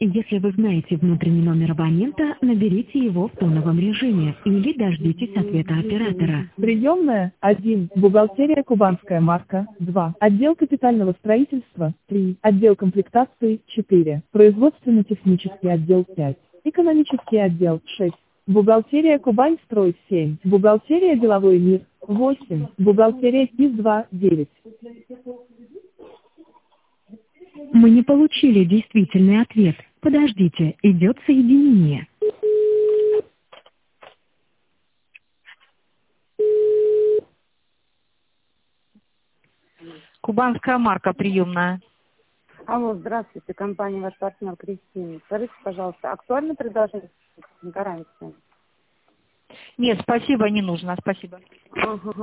Если вы знаете внутренний номер абонента, наберите его в тоновом режиме или дождитесь ответа оператора. Приемная 1. Бухгалтерия Кубанская марка 2. Отдел капитального строительства 3. Отдел комплектации 4. Производственно-технический отдел 5. Экономический отдел 6. Бухгалтерия Кубань строй 7. Бухгалтерия деловой мир 8. Бухгалтерия КИС-2 9. Мы не получили действительный ответ. Подождите, идет соединение. Кубанская марка приемная. Алло, здравствуйте, компания «Ваш партнер» Кристина. Скажите, пожалуйста, актуально предложение гарантии? Нет, спасибо, не нужно, спасибо. Ага.